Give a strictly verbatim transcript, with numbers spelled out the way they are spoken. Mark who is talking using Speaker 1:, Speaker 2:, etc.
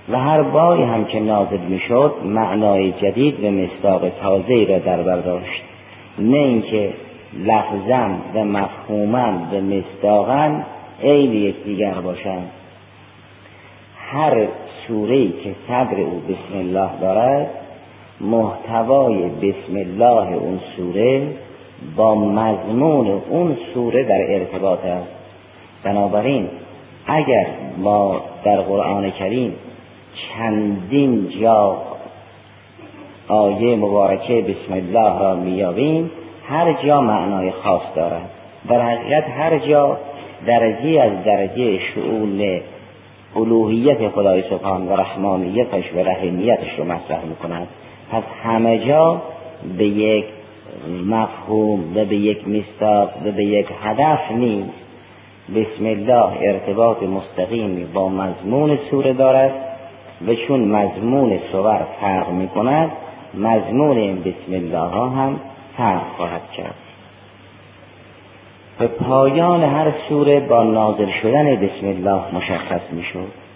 Speaker 1: و هر باری هم که نازل میشد معنای جدید و مصداق تازه‌ای را در بر داشت، نه اینکه لفظاً و مفهوماً و مصداقاً عین یکدیگر باشند. هر سوره‌ای که صدر او بسم الله دارد، محتوای بسم الله اون سوره با مضمون اون سوره در ارتباط است. بنابراین اگر ما در قرآن کریم چندین جا آیه مبارکه بسم الله را میابیم، هر جا معنای خاص دارد. در حقیقت هر جا درجه از درجه شؤون الوهیت خدای سبحان و رحمانیتش و رحیمیتش رو مطرح میکند. پس همه جا به یک مفهوم و به یک مصداق و به یک هدف نیست. بسم الله ارتباط مستقیمی با مضمون سوره دارد و چون مضمون سور فرق میکند، مضمون این بسم الله ها هم فرق خواهد کرد. به پایان هر سوره با نازل شدن بسم الله مشخص میشد.